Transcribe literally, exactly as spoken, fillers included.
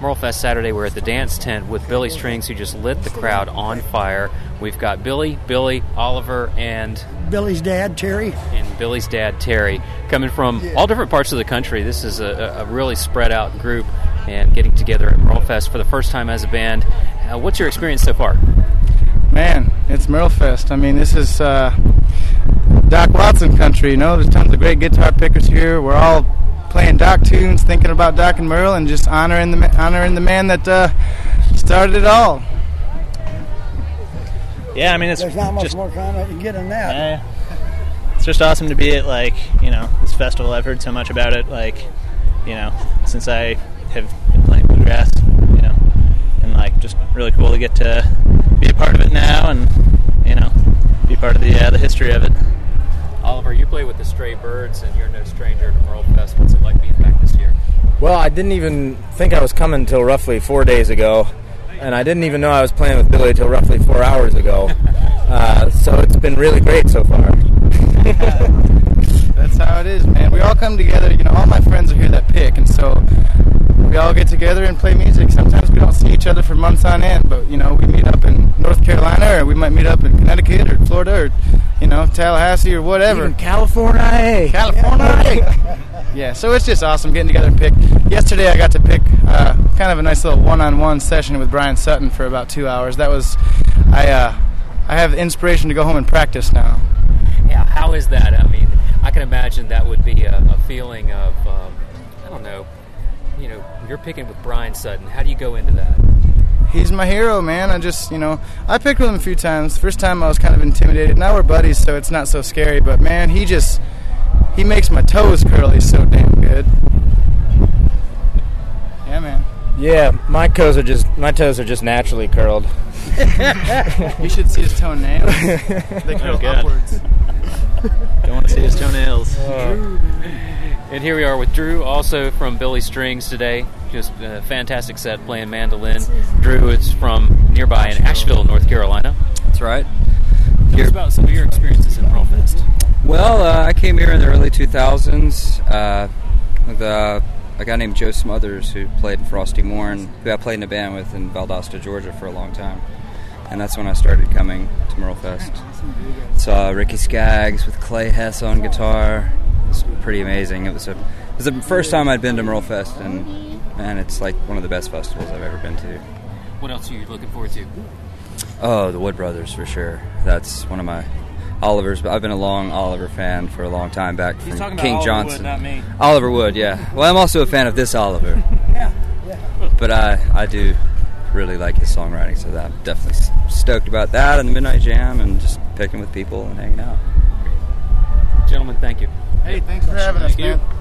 Merlefest Saturday. We're at the dance tent with Billy Strings, who just lit the crowd on fire. We've got Billy, Billy, Oliver, and Billy's dad, Terry. And Billy's dad, Terry, coming from yeah. all different parts of the country. This is a, a really spread out group and getting together at Merlefest for the first time as a band. Uh, what's your experience so far? Man, it's Merlefest. I mean, this is uh, Doc Watson country, you know. There's tons of great guitar pickers here. We're all playing Doc tunes, thinking about Doc and Merle, and just honoring the honoring the man that uh, started it all. Yeah, I mean, it's there's not much just, more comment you can get than that. Uh, it's just awesome to be at, like, you know, this festival. I've heard so much about it, like, you know, since I have been playing bluegrass, you know, and like just really cool to get to be a part of it now, and you know, be part of the uh, the history of it. Oliver, you play with the Stray Birds, and you're no stranger to Merlefest. What's it like being back this year? Well, I didn't even think I was coming until roughly four days ago. And I didn't even know I was playing with Billy until roughly four hours ago. Uh, so it's been really great so far. That's how it is, man. We all come together. You know, all my friends are here that pick, and so we all get together and play music. Sometimes we don't see each other for months on end, but, you know, we meet up in North Carolina, or we might meet up in Connecticut or Florida or, you know, Tallahassee or whatever. Even California. California. Yeah, so it's just awesome getting together and pick. Yesterday I got to pick uh, kind of a nice little one-on-one session with Brian Sutton for about two hours. That was, I uh, I have the inspiration to go home and practice now. Yeah, how is that? I mean, I can imagine that would be a, a feeling of, um, I don't know, you know, you're picking with Brian Sutton. How do you go into that? He's my hero, man. I just, you know, I picked with him a few times. First time I was kind of intimidated. Now we're buddies, so it's not so scary. But, man, he just, he makes my toes curly so damn good. Yeah, man. Yeah, my toes are just my toes are just naturally curled. You should see his toenails. They curl oh, upwards. Don't want to see his toenails. Oh. And here we are with Drew, also from Billy Strings today. Just a fantastic set playing mandolin. Drew is from nearby in Asheville, North Carolina. That's right. Tell us about some of your experiences in Merlefest. Well, uh, I came here in the early two thousands uh, with uh, a guy named Joe Smothers, who played in Frosty Morn, who I played in a band with in Valdosta, Georgia for a long time. And that's when I started coming to Merlefest. Saw Ricky Skaggs with Clay Hess on guitar. It was pretty amazing. It was a it was the first time I'd been to Merlefest, and man, it's like one of the best festivals I've ever been to. What else are you looking forward to? Oh, the Wood Brothers for sure. That's one of my Oliver's. I've been a long Oliver fan for a long time, back from He's talking King about Johnson. Oliver Wood, not me. Oliver Wood, yeah. Well, I'm also a fan of this Oliver. Yeah, yeah. But I, I do really like his songwriting, so that I'm definitely stoked about that and the Midnight Jam and just picking with people and hanging out. Gentlemen, thank you. Hey, thanks for having us, man.